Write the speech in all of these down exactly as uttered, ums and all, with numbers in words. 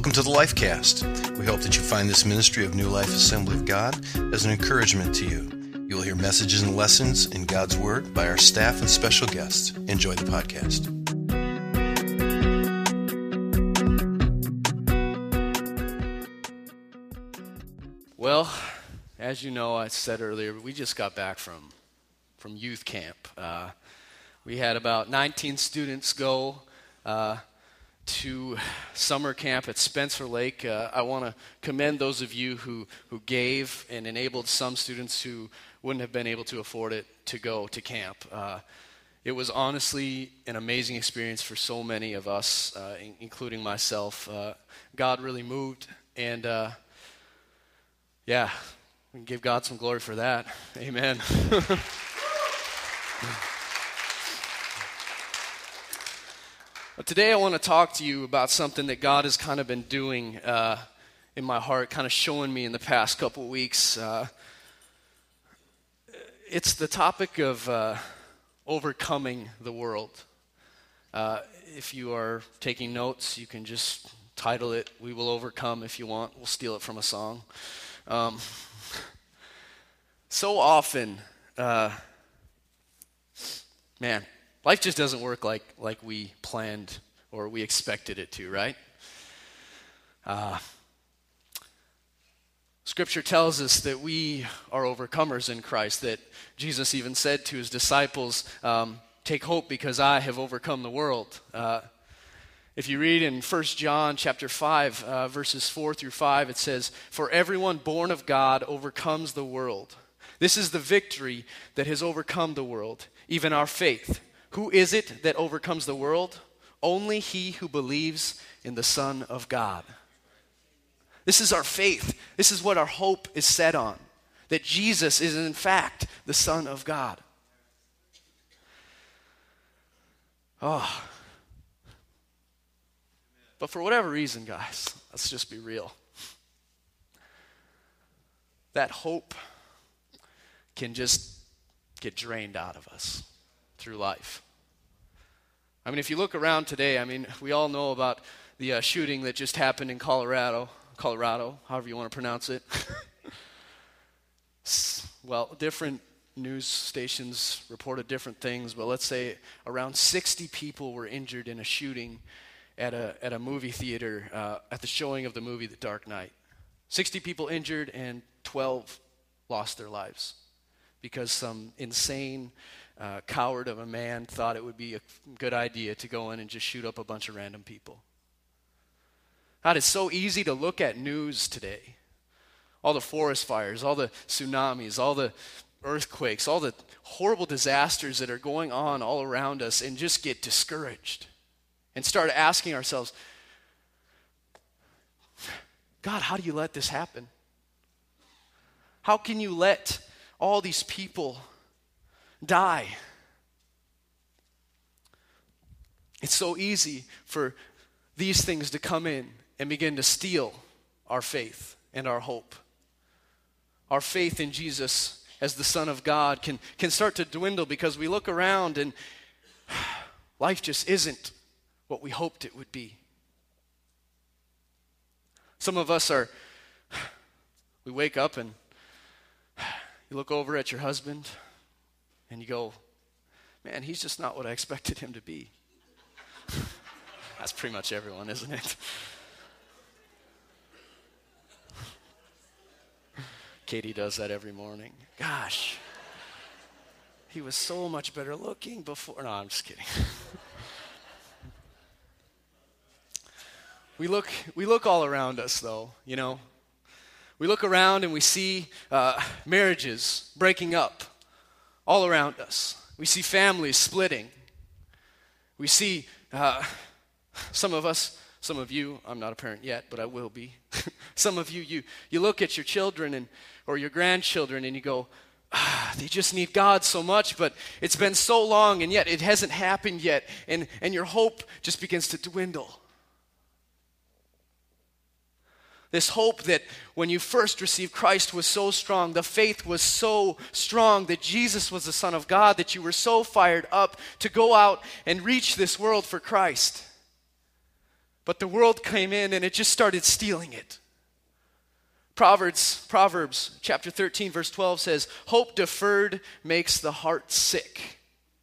Welcome to the Lifecast. We hope that you find this ministry of New Life Assembly of God as an encouragement to you. You will hear messages and lessons in God's Word by our staff and special guests. Enjoy the podcast. Well, as you know, I said earlier, we just got back from, from youth camp. Uh, we had about nineteen students go uh, to summer camp at Spencer Lake. Uh, I want to commend those of you who, who gave and enabled some students who wouldn't have been able to afford it to go to camp. Uh, it was honestly an amazing experience for so many of us, uh, in, including myself. Uh, God really moved, and uh, yeah, we can give God some glory for that. Amen. But today I want to talk to you about something that God has kind of been doing uh, in my heart, kind of showing me in the past couple weeks. Uh, it's the topic of uh, overcoming the world. Uh, if you are taking notes, you can just title it, "We Will Overcome," if you want. We'll steal it from a song. Um, so often, uh, man, life just doesn't work like, like we planned or we expected it to, right? Uh, scripture tells us that we are overcomers in Christ, that Jesus even said to his disciples, um, take hope because I have overcome the world. Uh, if you read in First John chapter five, uh, verses four through five, it says, "For everyone born of God overcomes the world. This is the victory that has overcome the world, even our faith. Who is it that overcomes the world? Only he who believes in the Son of God." This is our faith. This is what our hope is set on, that Jesus is in fact the Son of God. Oh. But for whatever reason, guys, let's just be real. That hope can just get drained out of us through life. I mean, if you look around today, I mean, we all know about the uh, shooting that just happened in Colorado, Colorado, however you want to pronounce it. Well, different news stations reported different things, but let's say around sixty people were injured in a shooting at a at a movie theater uh, at the showing of the movie The Dark Knight. sixty people injured and twelve lost their lives because some insane Uh, coward of a man thought it would be a good idea to go in and just shoot up a bunch of random people. God, it's so easy to look at news today. All the forest fires, all the tsunamis, all the earthquakes, all the horrible disasters that are going on all around us, and just get discouraged and start asking ourselves, God, how do you let this happen? How can you let all these people die? It's so easy for these things to come in and begin to steal our faith and our hope. Our faith in Jesus as the Son of God can, can start to dwindle because we look around and life just isn't what we hoped it would be. Some of us are, we wake up and you look over at your husband and you go, man, he's just not what I expected him to be. That's pretty much everyone, isn't it? Katie does that every morning. Gosh, he was so much better looking before. No, I'm just kidding. we look, we look all around us, though, you know. We look around and we see uh, marriages breaking up all around us. We see families splitting. We see uh, some of us, some of you, I'm not a parent yet, but I will be. Some of you, you, you look at your children and or your grandchildren and you go, ah, they just need God so much, but it's been so long and yet it hasn't happened yet. And, and your hope just begins to dwindle. This hope that when you first received Christ was so strong, the faith was so strong that Jesus was the Son of God, that you were so fired up to go out and reach this world for Christ. But the world came in and it just started stealing it. Proverbs, Proverbs chapter thirteen, verse twelve says, hope deferred makes the heart sick.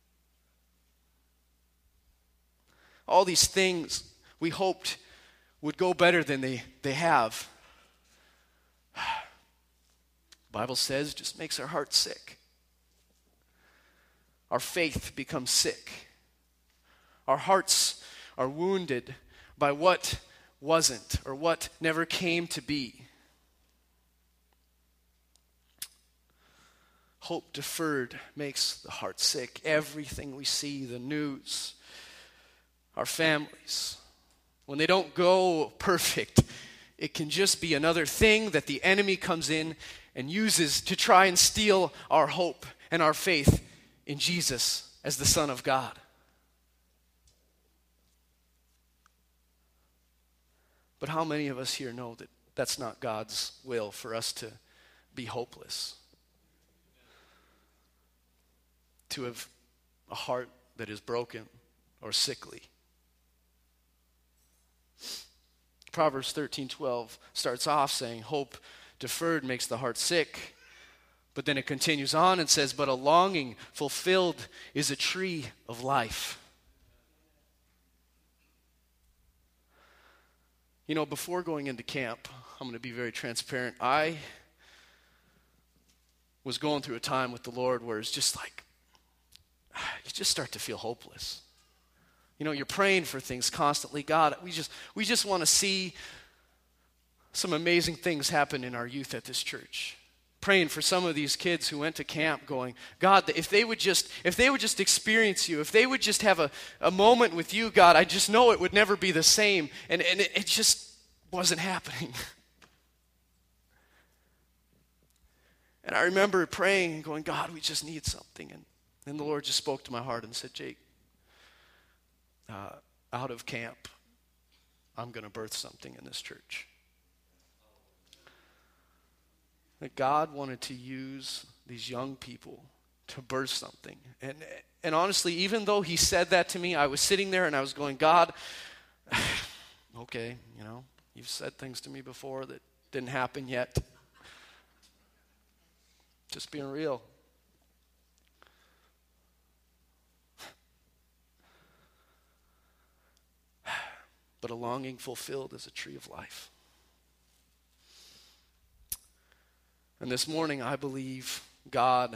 All these things we hoped would go better than they, they have. The Bible says just makes our heart sick. Our faith becomes sick. Our hearts are wounded by what wasn't or what never came to be. Hope deferred makes the heart sick. Everything we see, the news, our families, when they don't go perfect, it can just be another thing that the enemy comes in and uses to try and steal our hope and our faith in Jesus as the Son of God. But how many of us here know that that's not God's will for us to be hopeless? To have a heart that is broken or sickly. Proverbs thirteen twelve starts off saying, hope deferred makes the heart sick. But then it continues on and says, but a longing fulfilled is a tree of life. You know, before going into camp, I'm going to be very transparent. I was going through a time with the Lord where it's just like, you just start to feel hopeless. You know, you're praying for things constantly. God, we just we just want to see some amazing things happen in our youth at this church. Praying for some of these kids who went to camp going, God, if they would just if they would just experience you, if they would just have a, a moment with you, God, I just know it would never be the same. And, and it, it just wasn't happening. And I remember praying and going, God, we just need something. And then the Lord just spoke to my heart and said, Jake, uh, out of camp, I'm going to birth something in this church. That God wanted to use these young people to birth something. And and honestly, even though he said that to me, I was sitting there and I was going, God, okay, you know, you've said things to me before that didn't happen yet. Just being real. But a longing fulfilled is a tree of life. And this morning, I believe God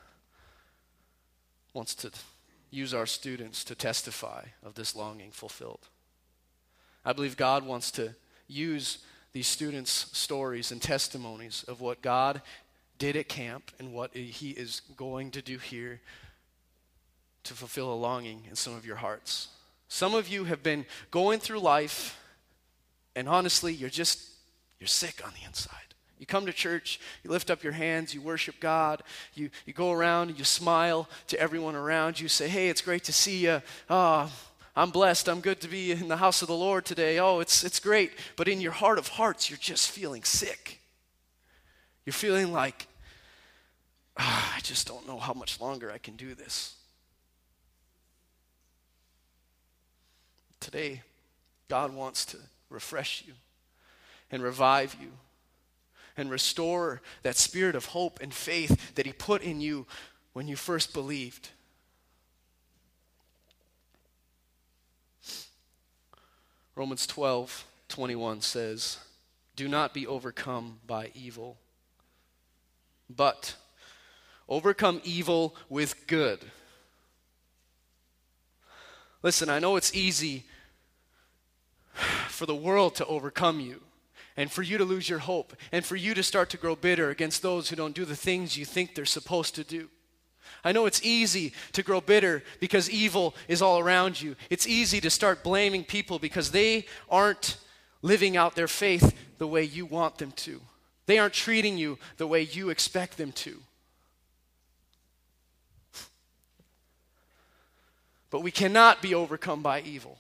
wants to use our students to testify of this longing fulfilled. I believe God wants to use these students' stories and testimonies of what God did at camp and what he is going to do here to fulfill a longing in some of your hearts. Some of you have been going through life, and honestly, you're just, you're sick on the inside. You come to church, you lift up your hands, you worship God, you, you go around and you smile to everyone around you, say, hey, it's great to see you. Oh, I'm blessed, I'm good to be in the house of the Lord today. Oh, it's it's great. But in your heart of hearts, you're just feeling sick. You're feeling like, oh, I just don't know how much longer I can do this. Today, God wants to refresh you and revive you and restore that spirit of hope and faith that he put in you when you first believed. Romans twelve twenty-one says, do not be overcome by evil, but overcome evil with good. Listen, I know it's easy for the world to overcome you and for you to lose your hope and for you to start to grow bitter against those who don't do the things you think they're supposed to do. I know it's easy to grow bitter because evil is all around you. It's easy to start blaming people because they aren't living out their faith the way you want them to. They aren't treating you the way you expect them to. But we cannot be overcome by evil.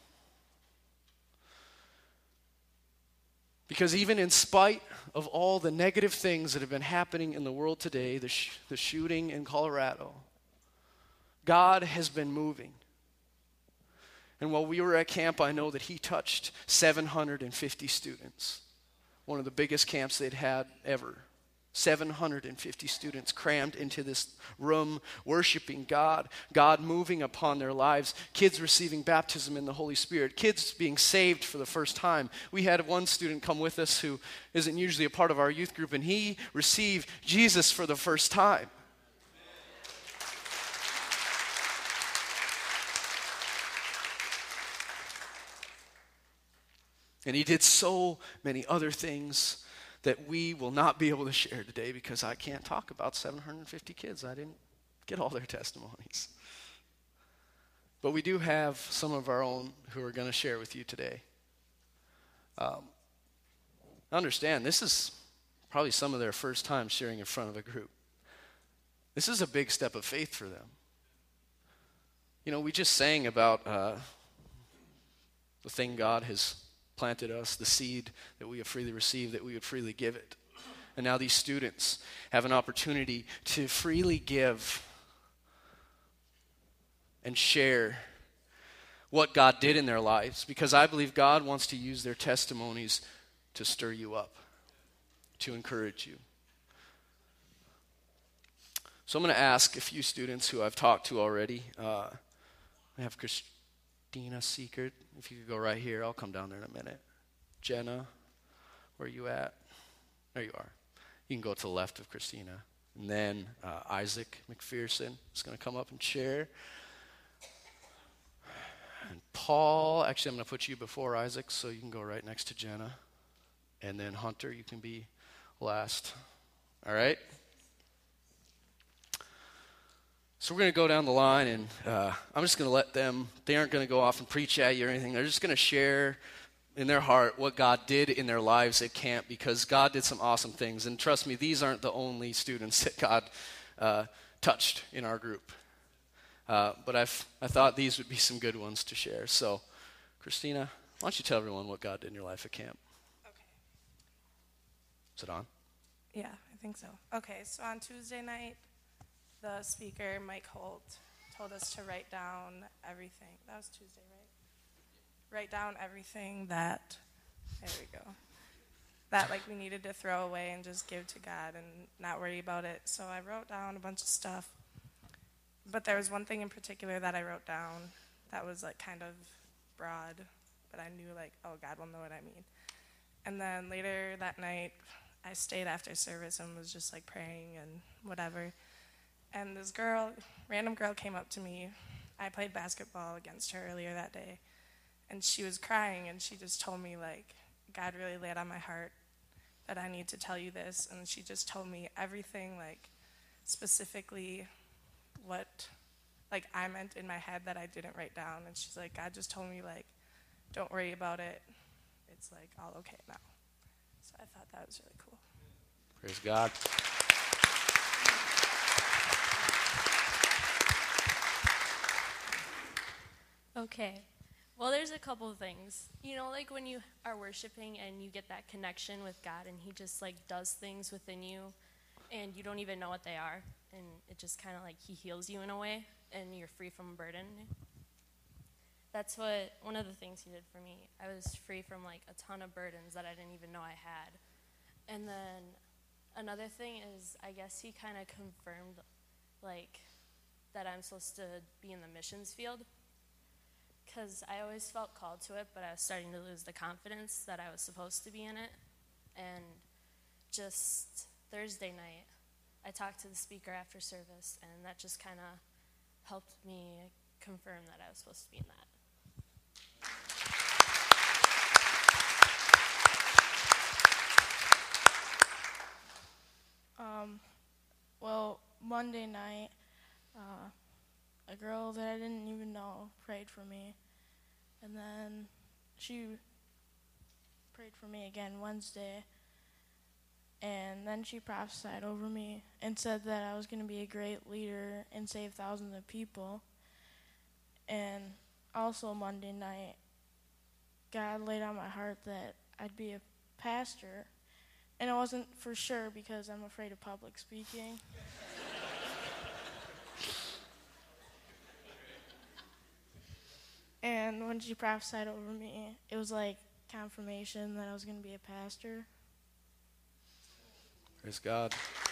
Because even in spite of all the negative things that have been happening in the world today, the, sh- the shooting in Colorado, God has been moving. And while we were at camp, I know that he touched seven hundred fifty students. One of the biggest camps they'd had ever. seven hundred fifty students crammed into this room, worshiping God, God moving upon their lives, kids receiving baptism in the Holy Spirit, kids being saved for the first time. We had one student come with us who isn't usually a part of our youth group, and he received Jesus for the first time. And he did so many other things that we will not be able to share today because I can't talk about seven hundred fifty kids. I didn't get all their testimonies. But we do have some of our own who are going to share with you today. Um, understand, this is probably some of their first time sharing in front of a group. This is a big step of faith for them. You know, we just sang about uh, the thing God has planted us, the seed that we have freely received, that we would freely give it. And now these students have an opportunity to freely give and share what God did in their lives, because I believe God wants to use their testimonies to stir you up, to encourage you. So I'm going to ask a few students who I've talked to already. Uh, I have Christina Seekert. If you could go right here, I'll come down there in a minute. Jenna, where are you at? There you are. You can go to the left of Christina. And then uh, Isaac McPherson is going to come up and share. And Paul, actually I'm going to put you before Isaac, so you can go right next to Jenna. And then Hunter, you can be last. All right? So we're going to go down the line, and uh, I'm just going to let them, they aren't going to go off and preach at you or anything. They're just going to share in their heart what God did in their lives at camp, because God did some awesome things. And trust me, these aren't the only students that God uh, touched in our group. Uh, but I've, I thought these would be some good ones to share. So, Christina, why don't you tell everyone what God did in your life at camp? Okay. Is it on? Yeah, I think so. Okay, so on Tuesday night, the speaker, Mike Holt, told us to write down everything. That was Tuesday, right? Write down everything that, there we go, that like we needed to throw away and just give to God and not worry about it. So I wrote down a bunch of stuff. But there was one thing in particular that I wrote down that was like kind of broad, but I knew like, oh, God will know what I mean. And then later that night, I stayed after service and was just like praying and whatever. And this girl, random girl came up to me. I played basketball against her earlier that day. And she was crying, and she just told me, like, God really laid on my heart that I need to tell you this. And she just told me everything, like, specifically what, like, I meant in my head that I didn't write down. And she's like, God just told me, like, don't worry about it. It's, like, all okay now. So I thought that was really cool. Praise God. Okay. Well, there's a couple of things. You know, like when you are worshiping and you get that connection with God and he just like does things within you and you don't even know what they are, and it just kind of like he heals you in a way and you're free from a burden. That's what, one of the things he did for me. I was free from like a ton of burdens that I didn't even know I had. And then another thing is, I guess he kind of confirmed like that I'm supposed to be in the missions field. Because I always felt called to it, but I was starting to lose the confidence that I was supposed to be in it. And just Thursday night, I talked to the speaker after service, and that just kind of helped me confirm that I was supposed to be in that. Um, well, Monday night, uh, a girl that I didn't even know prayed for me. And then she prayed for me again Wednesday. And then she prophesied over me and said that I was going to be a great leader and save thousands of people. And also Monday night, God laid on my heart that I'd be a pastor. And I wasn't for sure because I'm afraid of public speaking. And And when she prophesied over me, it was like confirmation that I was going to be a pastor. Praise God.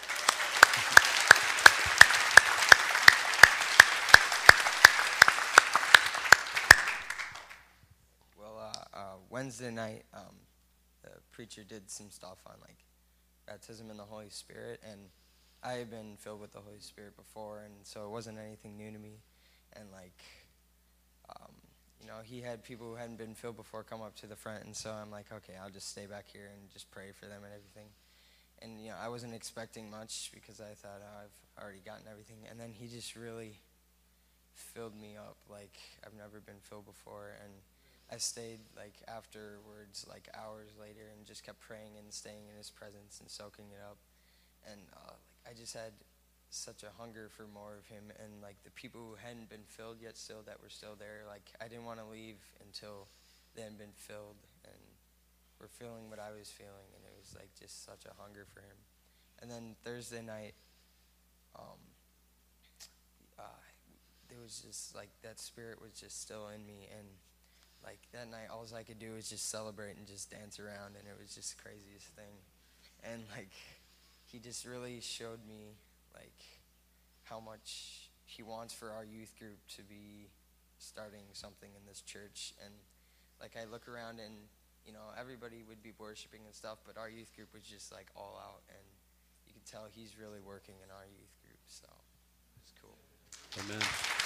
Well, uh, uh, Wednesday night, um, the preacher did some stuff on like baptism in the Holy Spirit, and I had been filled with the Holy Spirit before, and so it wasn't anything new to me. And like, um, you know, he had people who hadn't been filled before come up to the front, and so I'm like, okay, I'll just stay back here and just pray for them and everything. And you know, I wasn't expecting much because I thought, oh, I've already gotten everything. And then he just really filled me up like I've never been filled before. And I stayed like afterwards, like hours later, and just kept praying and staying in his presence and soaking it up. And uh, like I just had such a hunger for more of him. And like the people who hadn't been filled yet still that were still there, like I didn't want to leave until they had been filled and were feeling what I was feeling. And it was like just such a hunger for him. And then Thursday night, um, uh, there was just like that spirit was just still in me. And like that night, all I could do was just celebrate and just dance around, and it was just the craziest thing. And like, he just really showed me like how much he wants for our youth group to be starting something in this church. And like, I look around and you know everybody would be worshiping and stuff, but our youth group was just like all out, and you could tell he's really working in our youth group. So it's cool. Amen.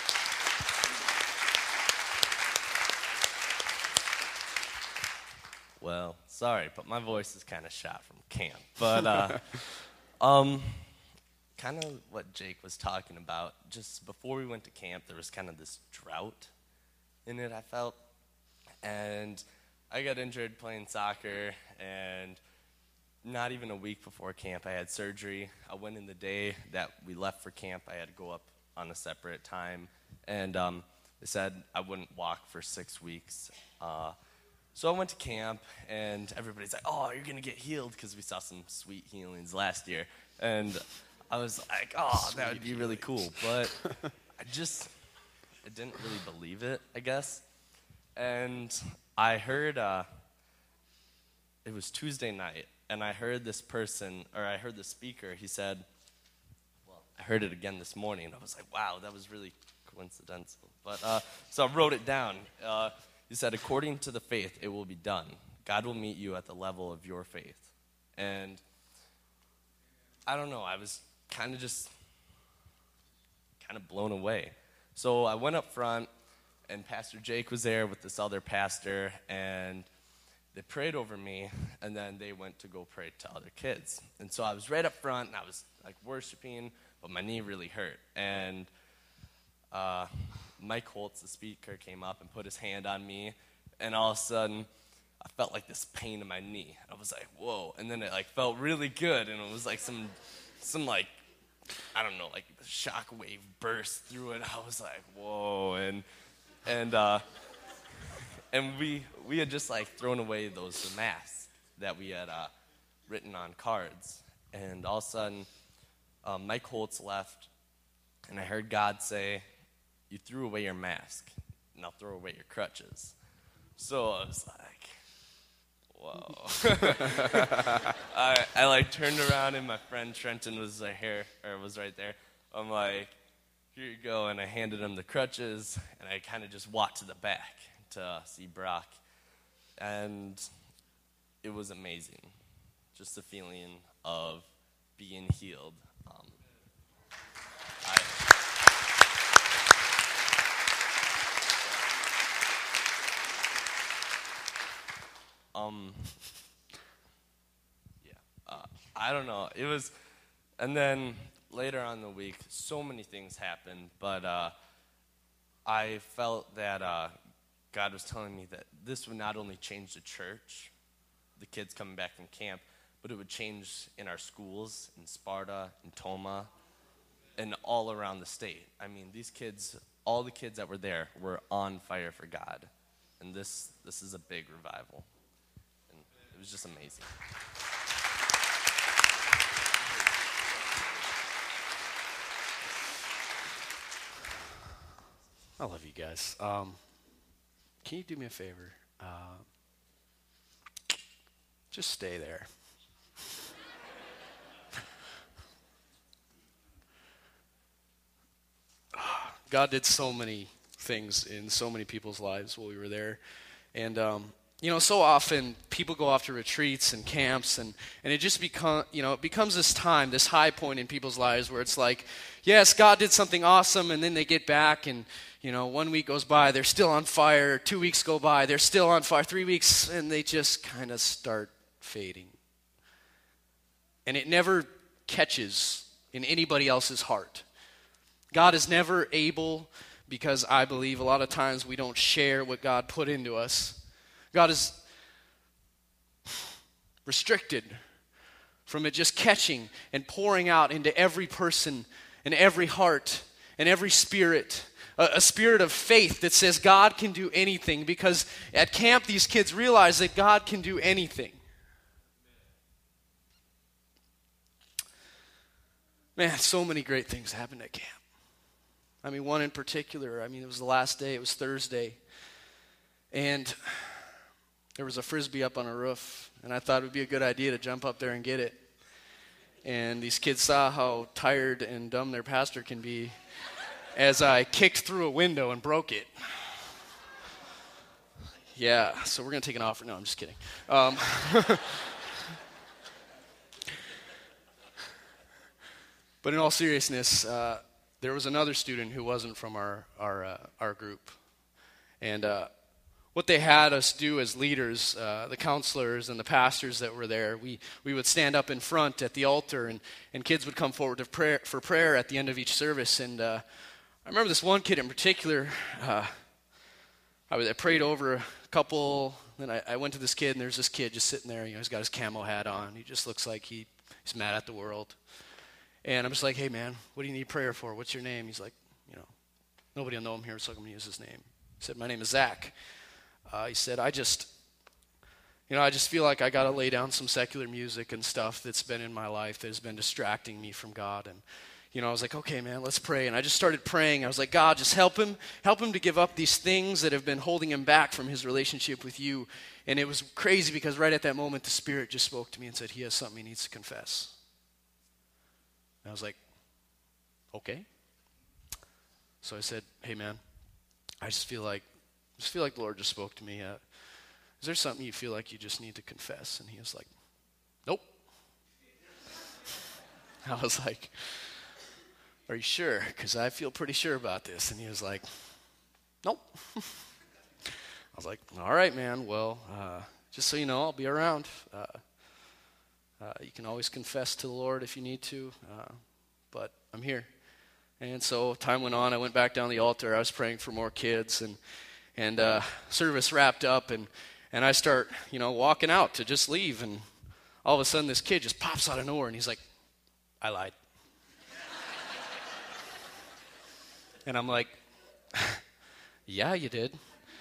Well, sorry, but my voice is kind of shot from camp. But uh, um, kind of what Jake was talking about, just before we went to camp, there was kind of this drought in it, I felt. And I got injured playing soccer, and not even a week before camp, I had surgery. I went in the day that we left for camp. I had to go up on a separate time. And um, they said I wouldn't walk for six weeks. Uh So I went to camp, and everybody's like, oh, you're going to get healed, because we saw some sweet healings last year. And I was like, oh, that would be really cool. But I just, I didn't really believe it, I guess. And I heard, uh, it was Tuesday night, and I heard this person, or I heard the speaker, he said, well, I heard it again this morning, and I was like, wow, that was really coincidental. But, uh, so I wrote it down. Uh, He said, according to the faith, it will be done. God will meet you at the level of your faith. And I don't know, I was kind of just kind of blown away. So I went up front, and Pastor Jake was there with this other pastor, and they prayed over me, and then they went to go pray to other kids. And so I was right up front, and I was like worshiping, but my knee really hurt. And uh, Mike Holtz, the speaker, came up and put his hand on me, and all of a sudden, I felt like this pain in my knee. I was like, whoa, and then it like felt really good, and it was like some, some like, I don't know, like shock wave burst through it. I was like, whoa, and and uh, and we we had just like thrown away those masks that we had uh, written on cards, and all of a sudden, um, Mike Holtz left, and I heard God say, you threw away your mask, now throw away your crutches. So I was like, whoa. I, I like turned around, and my friend Trenton was right here, or was right there. I'm like, here you go, and I handed him the crutches, and I kind of just walked to the back to uh, see Brock. And it was amazing, just the feeling of being healed. Um, I, Um, yeah, uh, I don't know. It was, and then later on in the week, so many things happened, but uh, I felt that uh, God was telling me that this would not only change the church, the kids coming back from camp, but it would change in our schools, in Sparta, in Toma, and all around the state. I mean, these kids, all the kids that were there were on fire for God, and this this is a big revival. It was just amazing. I love you guys. Um, can you do me a favor? Uh, just stay there. God did so many things in so many people's lives while we were there. And, um, you know, so often people go off to retreats and camps, and, and it just become, you know, it becomes this time, this high point in people's lives where it's like, yes, God did something awesome, and then they get back, and, you know, one week goes by, they're still on fire, two weeks go by, they're still on fire, three weeks, and they just kind of start fading. And it never catches in anybody else's heart. God is never able, because I believe a lot of times we don't share what God put into us. God is restricted from it just catching and pouring out into every person and every heart and every spirit. A, a spirit of faith that says God can do anything, because at camp these kids realize that God can do anything. Man, so many great things happened at camp. I mean, one in particular, I mean, it was the last day, it was Thursday, and there was a Frisbee up on a roof, and I thought it would be a good idea to jump up there and get it. And these kids saw how tired and dumb their pastor can be as I kicked through a window and broke it. Yeah, so we're going to take an offer. No, I'm just kidding. Um, but in all seriousness, uh, there was another student who wasn't from our our uh, our group, and uh, what they had us do as leaders, uh, the counselors and the pastors that were there, we we would stand up in front at the altar, and, and kids would come forward to prayer, for prayer at the end of each service. And uh, I remember this one kid in particular. Uh, I, was, I prayed over a couple, then I, I went to this kid, and there's this kid just sitting there. You know, he's got his camo hat on. He just looks like he he's mad at the world. And I'm just like, hey, man, what do you need prayer for? What's your name? He's like, you know, nobody will know him here, so I'm going to use his name. He said, my name is Zach. Uh, he said, I just, you know, I just feel like I got to lay down some secular music and stuff that's been in my life that has been distracting me from God. And, you know, I was like, okay, man, let's pray. And I just started praying. I was like, God, just help him. Help him to give up these things that have been holding him back from his relationship with you. And it was crazy, because right at that moment, the Spirit just spoke to me and said, he has something he needs to confess. I was like, okay. So I said, hey, man, I just feel like, I just feel like the Lord just spoke to me. Uh, is there something you feel like you just need to confess? And he was like, nope. I was like, are you sure? Because I feel pretty sure about this. And he was like, nope. I was like, all right, man. Well, uh, just so you know, I'll be around. Uh, Uh, you can always confess to the Lord if you need to, uh, but I'm here. And so time went on. I went back down the altar. I was praying for more kids, and and uh, service wrapped up, and, and I start, you know, walking out to just leave, and all of a sudden this kid just pops out of nowhere, and he's like, I lied. And I'm like, yeah, you did.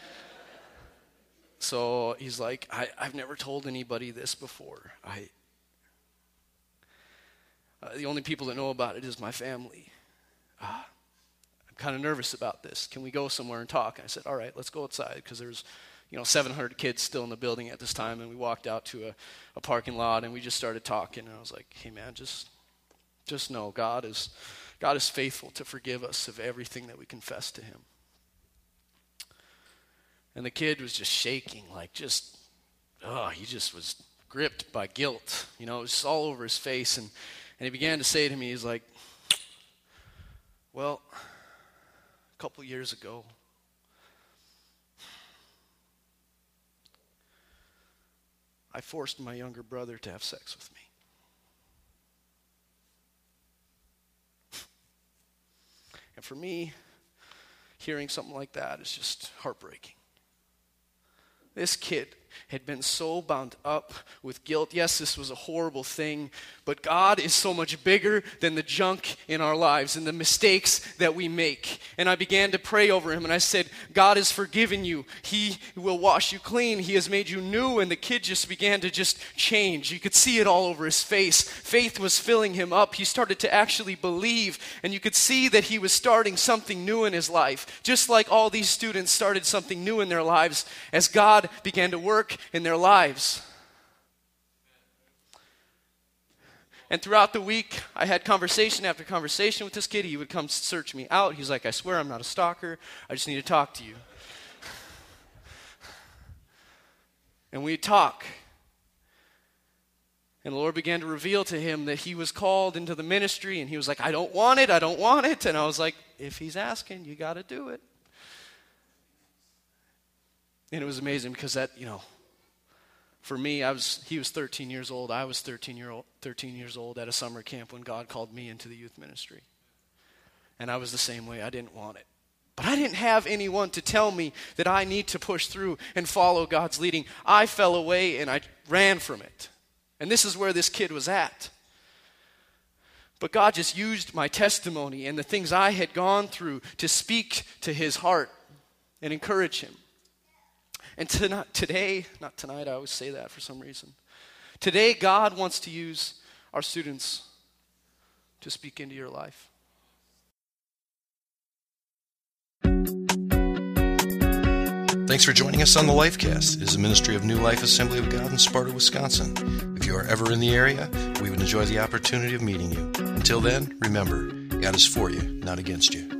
So he's like, I, I've never told anybody this before. I... Uh, the only people that know about it is my family. Uh, I'm kind of nervous about this. Can we go somewhere and talk? And I said, all right, let's go outside, because there's, you know, seven hundred kids still in the building at this time, and we walked out to a, a parking lot, and we just started talking. And I was like, hey, man, just just know God is God is faithful to forgive us of everything that we confess to him. And the kid was just shaking, like just, oh, he just was gripped by guilt. You know, it was just all over his face. And And he began to say to me, he's like, well, a couple years ago, I forced my younger brother to have sex with me. And for me, hearing something like that is just heartbreaking. This kid had been so bound up with guilt. Yes, this was a horrible thing, but God is so much bigger than the junk in our lives and the mistakes that we make. And I began to pray over him, and I said, God has forgiven you. He will wash you clean. He has made you new. And the kid just began to just change. You could see it all over his face. Faith was filling him up. He started to actually believe, and you could see that he was starting something new in his life, just like all these students started something new in their lives as God began to work in their lives. And throughout the week, I had conversation after conversation with this kid. He would come search me out. He's like, I swear I'm not a stalker. I just need to talk to you. And we'd talk. And the Lord began to reveal to him that he was called into the ministry. And he was like, I don't want it. I don't want it. And I was like, if he's asking, you got to do it. And it was amazing because that, you know, for me, I was he was thirteen years old. I was thirteen year old, thirteen years old at a summer camp when God called me into the youth ministry. And I was the same way. I didn't want it. But I didn't have anyone to tell me that I need to push through and follow God's leading. I fell away and I ran from it. And this is where this kid was at. But God just used my testimony and the things I had gone through to speak to his heart and encourage him. And tonight, today, not tonight, I always say that for some reason. Today, God wants to use our students to speak into your life. Thanks for joining us on the Lifecast. It is a ministry of New Life Assembly of God in Sparta, Wisconsin. If you are ever in the area, we would enjoy the opportunity of meeting you. Until then, remember, God is for you, not against you.